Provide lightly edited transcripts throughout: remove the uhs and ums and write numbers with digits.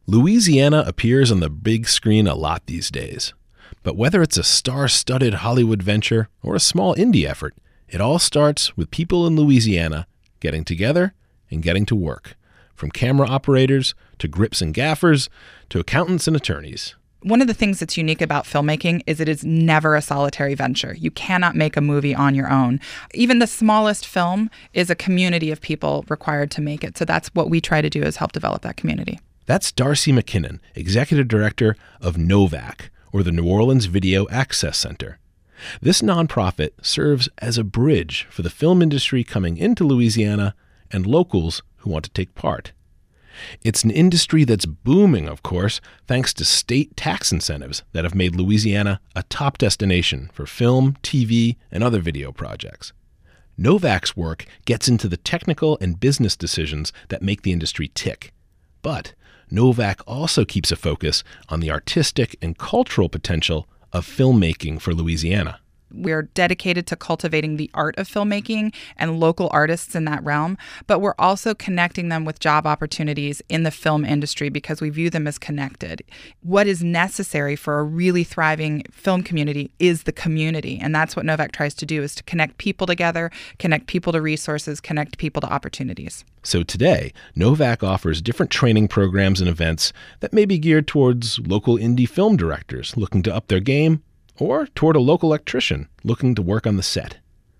Louisiana appears on the big screen a lot these days. But whether it's a star-studded Hollywood venture or a small indie effort, it all starts with people in Louisiana getting together and getting to work, from camera operators to grips and gaffers to accountants and attorneys. One of the things that's unique about filmmaking is it is never a solitary venture. You cannot make a movie on your own. Even the smallest film is a community of people required to make it. So that's what we try to do, is help develop that community. That's Darcy McKinnon, Executive Director of NOVAC, or the New Orleans Video Access Center. This nonprofit serves as a bridge for the film industry coming into Louisiana and locals who want to take part. It's an industry that's booming, of course, thanks to state tax incentives that have made Louisiana a top destination for film, TV, and other video projects. NOVAC's work gets into the technical and business decisions that make the industry tick. But NOVAC also keeps a focus on the artistic and cultural potential of filmmaking for Louisiana. We're dedicated to cultivating the art of filmmaking and local artists in that realm, but we're also connecting them with job opportunities in the film industry because we view them as connected. What is necessary for a really thriving film community is the community, and that's what NOVAC tries to do, is to connect people together, connect people to resources, connect people to opportunities. So today, NOVAC offers different training programs and events that may be geared towards local indie film directors looking to up their game, or toward a local electrician looking to work on the set.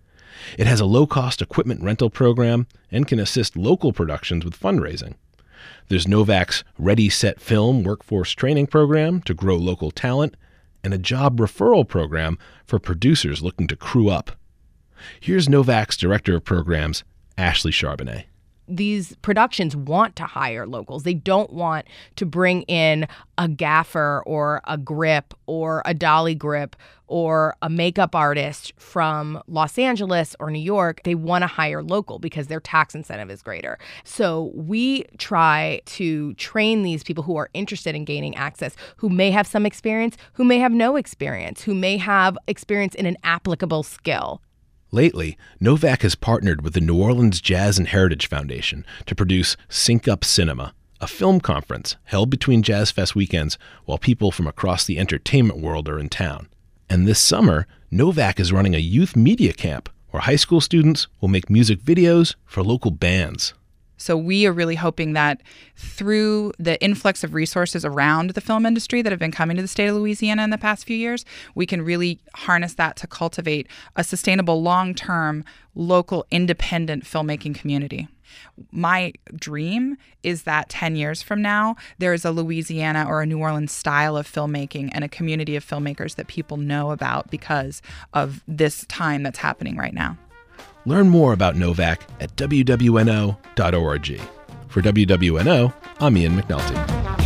It has a low-cost equipment rental program and can assist local productions with fundraising. There's NOVAC's Ready, Set, Film workforce training program to grow local talent, and a job referral program for producers looking to crew up. Here's NOVAC's Director of Programs, Ashley Charbonnet. These productions want to hire locals. They don't want to bring in a gaffer or a grip or a dolly grip or a makeup artist from Los Angeles or New York. They want to hire local because their tax incentive is greater. So we try to train these people who are interested in gaining access, who may have some experience, who may have no experience, who may have experience in an applicable skill. Lately, NOVAC has partnered with the New Orleans Jazz and Heritage Foundation to produce Sync Up Cinema, a film conference held between Jazz Fest weekends while people from across the entertainment world are in town. And this summer, NOVAC is running a youth media camp where high school students will make music videos for local bands. So we are really hoping that through the influx of resources around the film industry that have been coming to the state of Louisiana in the past few years, we can really harness that to cultivate a sustainable, long-term, local, independent filmmaking community. My dream is that 10 years from now, there is a Louisiana or a New Orleans style of filmmaking and a community of filmmakers that people know about because of this time that's happening right now. Learn more about NOVAC at wwno.org. For WWNO, I'm Ian McNulty.